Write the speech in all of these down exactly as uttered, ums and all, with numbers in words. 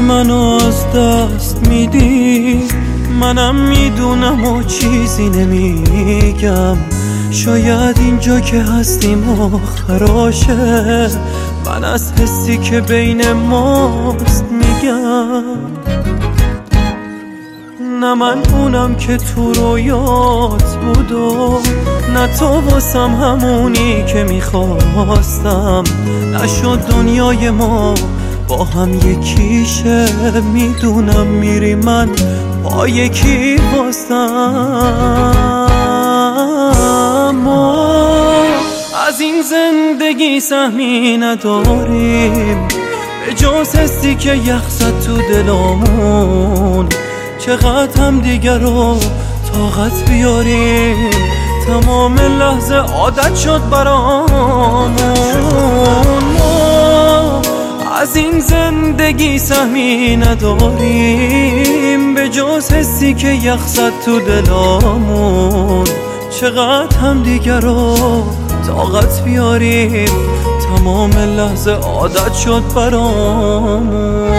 منو از دست میدی، منم میدونم و چیزی نمیگم. شاید اینجا که هستیم آخراشه، من از حسی که بین ماست میگم. نه من اونم که تو رویات بود و نه تو واسم همونی که میخواستم. نشد دنیای ما با هم یکیشه، میدونم میری من با یکی باستم. ما از این زندگی سهمی نداریم به جز حسی که یخ زد تو دلامون. چقدر هم دیگر رو طاقت بیاریم، تمام لحظه عادت شد برامون. ما از این زندگی سهمی نداریم به جز حسی که یخ زد تو دلامون. چقدر هم دیگر رو طاقت بیاریم، تمام لحظه عادت شد برامون.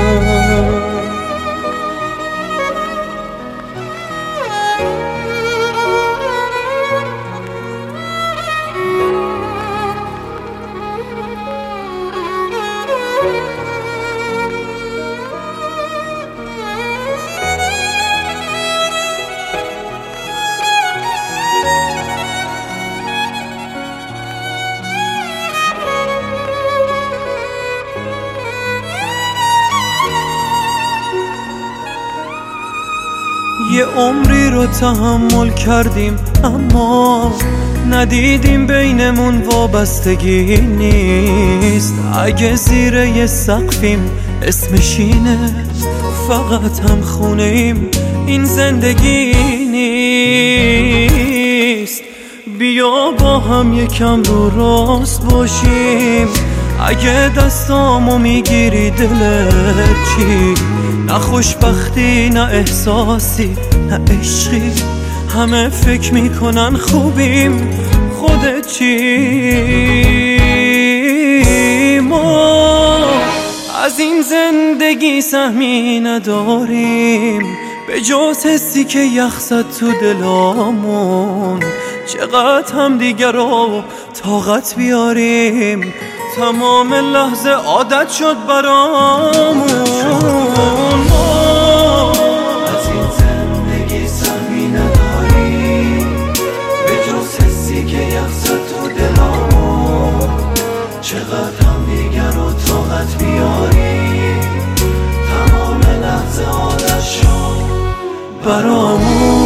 یه عمری رو تحمل کردیم اما ندیدیم بینمون وابستگی نیست. اگه زیر یه سقفیم اسمش اینه، فقط هم خونه ایم، این زندگی نیست. بیا با هم یکم رو راست باشیم، اگه دستامو میگیری دلت چی؟ نه خوشبختی نه احساسی نه عشقی، همه فکر میکنن خوبیم، خودت چی؟ ما از این زندگی سهمی نداریم به جز حسی که یخ زد تو دلامون. چقدر هم دیگر رو طاقت بیاریم، تمام لحظه عادت شد برامون. ما از این زندگی سهمی نداریم به جز حسی که یخ زد تو دلامون. چقدر هم دیگر رو طاقت بیاریم، تمام لحظه عادت شد برامون.